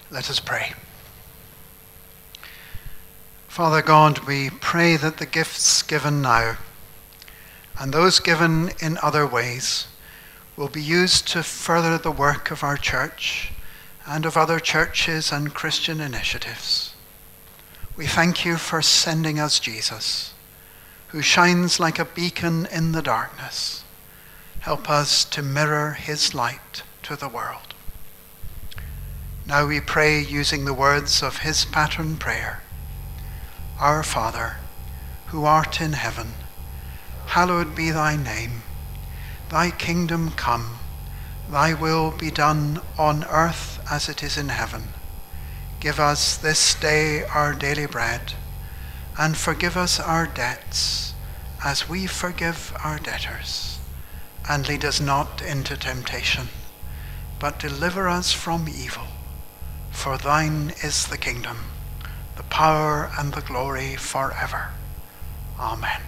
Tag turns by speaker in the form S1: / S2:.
S1: Let us pray. Father God, we pray that the gifts given now and those given in other ways will be used to further the work of our church and of other churches and Christian initiatives. We thank you for sending us Jesus, who shines like a beacon in the darkness. Help us to mirror his light to the world. Now we pray using the words of his pattern prayer. Our Father, who art in heaven, hallowed be thy name. Thy kingdom come, thy will be done on earth as it is in heaven. Give us this day our daily bread, and forgive us our debts as we forgive our debtors. And lead us not into temptation, but deliver us from evil. For thine is the kingdom, the power and the glory forever. Amen.